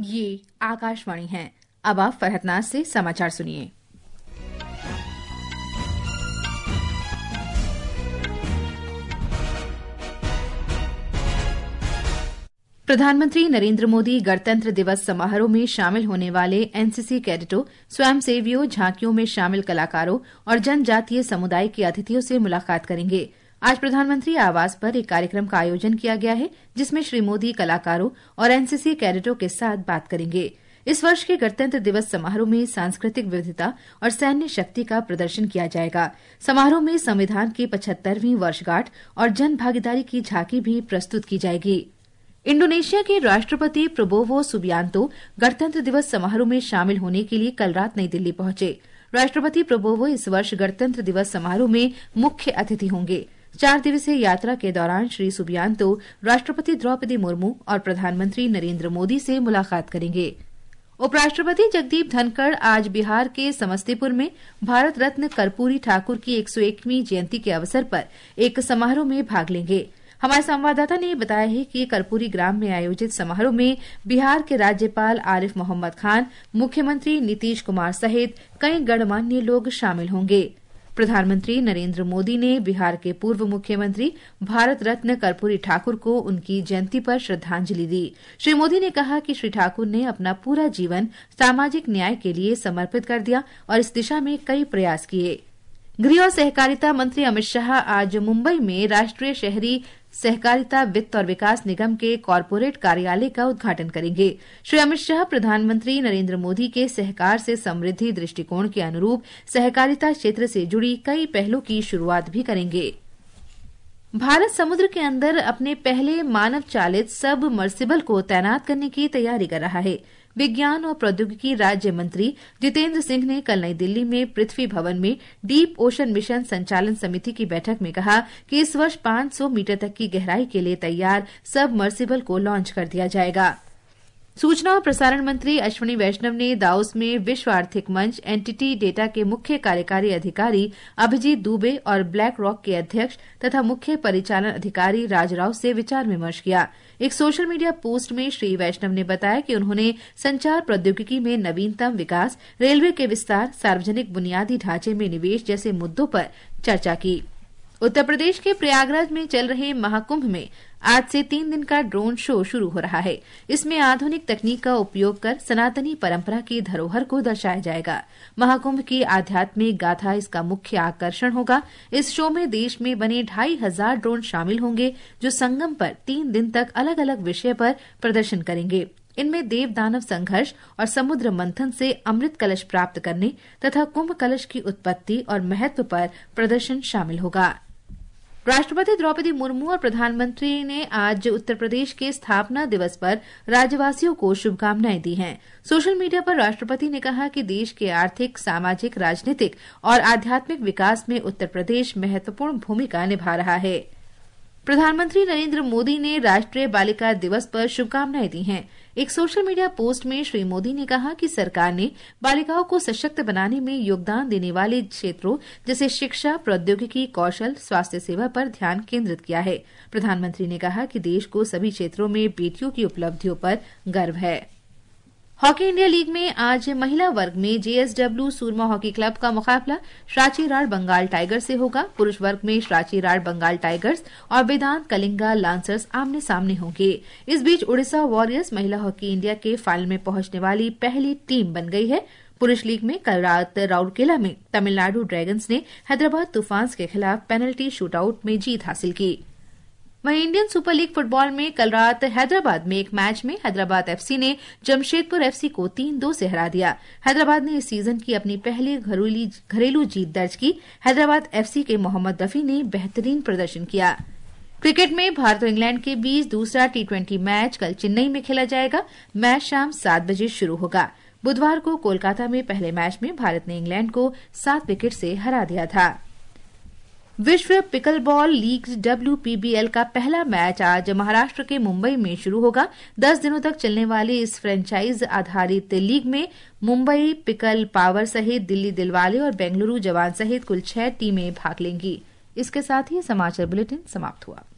ये आकाशवाणी है। अब आप फरहतनाज से समाचार सुनिए। प्रधानमंत्री नरेंद्र मोदी गणतंत्र दिवस समारोह में शामिल होने वाले एनसीसी कैडेटों, स्वयंसेवियों, झांकियों में शामिल कलाकारों और जनजातीय समुदाय के अतिथियों से मुलाकात करेंगे। आज प्रधानमंत्री आवास पर एक कार्यक्रम का आयोजन किया गया है, जिसमें श्री मोदी कलाकारों और एनसीसी कैडेटों के साथ बात करेंगे। इस वर्ष के गणतंत्र दिवस समारोह में सांस्कृतिक विविधता और सैन्य शक्ति का प्रदर्शन किया जाएगा। समारोह में संविधान की 75वीं वर्षगांठ और जन भागीदारी की झांकी भी प्रस्तुत की जाएगी। इंडोनेशिया के राष्ट्रपति प्रबोवो सुबियांतो गणतंत्र दिवस समारोह में शामिल होने के लिए कल रात नई दिल्ली पहुंचे। राष्ट्रपति प्रबोवो इस वर्ष गणतंत्र दिवस समारोह में मुख्य अतिथि होंगे। 4 दिवसीय यात्रा के दौरान श्री सुबियांतो राष्ट्रपति द्रौपदी मुर्मू और प्रधानमंत्री नरेंद्र मोदी से मुलाकात करेंगे। उपराष्ट्रपति जगदीप धनखड़ आज बिहार के समस्तीपुर में भारत रत्न कर्पूरी ठाकुर की 101वीं जयंती के अवसर पर एक समारोह में भाग लेंगे। हमारे संवाददाता ने बताया है कि कर्पूरी ग्राम में आयोजित समारोह में बिहार के राज्यपाल आरिफ मोहम्मद खान, मुख्यमंत्री नीतीश कुमार सहित कई गणमान्य लोग शामिल होंगे। प्रधानमंत्री नरेंद्र मोदी ने बिहार के पूर्व मुख्यमंत्री भारत रत्न कर्पूरी ठाकुर को उनकी जयंती पर श्रद्धांजलि दी। श्री मोदी ने कहा कि श्री ठाकुर ने अपना पूरा जीवन सामाजिक न्याय के लिए समर्पित कर दिया और इस दिशा में कई प्रयास किए। गृह और सहकारिता मंत्री अमित शाह आज मुंबई में राष्ट्रीय शहरी सहकारिता वित्त और विकास निगम के कॉरपोरेट कार्यालय का उद्घाटन करेंगे। श्री अमित शाह प्रधानमंत्री नरेंद्र मोदी के सहकार से समृद्धि दृष्टिकोण के अनुरूप सहकारिता क्षेत्र से जुड़ी कई पहलों की शुरुआत भी करेंगे। भारत समुद्र के अंदर अपने पहले मानव चालित सबमर्सिबल को तैनात करने की तैयारी कर रहा है। विज्ञान और प्रौद्योगिकी राज्य मंत्री जितेंद्र सिंह ने कल नई दिल्ली में पृथ्वी भवन में डीप ओशन मिशन संचालन समिति की बैठक में कहा कि इस वर्ष 500 मीटर तक की गहराई के लिए तैयार सबमर्सिबल को लॉन्च कर दिया जाएगा। सूचना और प्रसारण मंत्री अश्विनी वैष्णव ने दावोस में विश्व आर्थिक मंच एंटिटी डेटा के मुख्य कार्यकारी अधिकारी अभिजीत दुबे और ब्लैक रॉक के अध्यक्ष तथा मुख्य परिचालन अधिकारी राजराव से विचार विमर्श किया। एक सोशल मीडिया पोस्ट में श्री वैष्णव ने बताया कि उन्होंने संचार प्रौद्योगिकी में नवीनतम विकास, रेलवे के विस्तार, सार्वजनिक बुनियादी ढांचे में निवेश जैसे मुद्दों पर चर्चा की। उत्तर प्रदेश के प्रयागराज में चल रहे महाकुंभ में आज से 3 दिन का ड्रोन शो शुरू हो रहा है। इसमें आधुनिक तकनीक का उपयोग कर सनातनी परंपरा की धरोहर को दर्शाया जाएगा। महाकुंभ की आध्यात्मिक गाथा इसका मुख्य आकर्षण होगा। इस शो में देश में बने 2500 ड्रोन शामिल होंगे, जो संगम पर 3 दिन तक अलग अलग विषय पर प्रदर्शन करेंगे। इनमें देव दानव संघर्ष और समुद्र मंथन से अमृत कलश प्राप्त करने तथा कुंभ कलश की उत्पत्ति और महत्व पर प्रदर्शन शामिल होगा। राष्ट्रपति द्रौपदी मुर्मू और प्रधानमंत्री ने आज उत्तर प्रदेश के स्थापना दिवस पर राज्यवासियों को शुभकामनाएं दी हैं। सोशल मीडिया पर राष्ट्रपति ने कहा कि देश के आर्थिक, सामाजिक, राजनीतिक और आध्यात्मिक विकास में उत्तर प्रदेश महत्वपूर्ण भूमिका निभा रहा है। प्रधानमंत्री नरेंद्र मोदी ने राष्ट्रीय बालिका दिवस पर शुभकामनाएं दी हैं। एक सोशल मीडिया पोस्ट में श्री मोदी ने कहा कि सरकार ने बालिकाओं को सशक्त बनाने में योगदान देने वाले क्षेत्रों जैसे शिक्षा, प्रौद्योगिकी, कौशल, स्वास्थ्य सेवा पर ध्यान केंद्रित किया है। प्रधानमंत्री ने कहा कि देश को सभी क्षेत्रों में बेटियों की उपलब्धियों पर गर्व है। हॉकी इंडिया लीग में आज महिला वर्ग में जेएसडब्ल्यू सूरमा हॉकी क्लब का मुकाबला श्राची राड़ बंगाल टाइगर्स से होगा। पुरुष वर्ग में श्राची राड़ बंगाल टाइगर्स और वेदांत कलिंगा लांसर्स आमने सामने होंगे। इस बीच उड़ीसा वॉरियर्स महिला हॉकी इंडिया के फाइनल में पहुंचने वाली पहली टीम बन गई है। पुरुष लीग में कल रात राउरकेला में तमिलनाडु ड्रैगन्स ने हैदराबाद तूफान्स के खिलाफ पेनल्टी शूटआउट में जीत हासिल की। वहीं इंडियन सुपर लीग फुटबॉल में कल रात हैदराबाद में एक मैच में हैदराबाद एफसी ने जमशेदपुर एफसी को 3-2 से हरा दिया। हैदराबाद ने इस सीजन की अपनी पहली घरेलू जीत दर्ज की। हैदराबाद एफसी के मोहम्मद रफी ने बेहतरीन प्रदर्शन किया। क्रिकेट में भारत और इंग्लैंड के बीच दूसरा T20 मैच कल चेन्नई में खेला जाएगा। मैच शाम 7 बजे शुरू होगा। बुधवार को कोलकाता में पहले मैच में भारत ने इंग्लैंड को 7 विकेट से हरा दिया था। विश्व पिकलबॉल लीग WPBL का पहला मैच आज महाराष्ट्र के मुंबई में शुरू होगा। 10 दिनों तक चलने वाली इस फ्रेंचाइज आधारित लीग में मुंबई पिकल पावर सहित दिल्ली दिलवाले और बेंगलुरु जवान सहित कुल 6 टीमें भाग लेंगी। इसके साथ ही समाचार बुलेटिन समाप्त हुआ।